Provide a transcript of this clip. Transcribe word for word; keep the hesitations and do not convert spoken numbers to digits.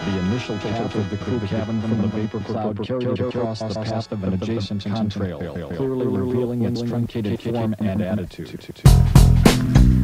The initial path of the crew cabin from the vapor cloud carried across the path of an adjacent contrail, clearly revealing its truncated form and attitude.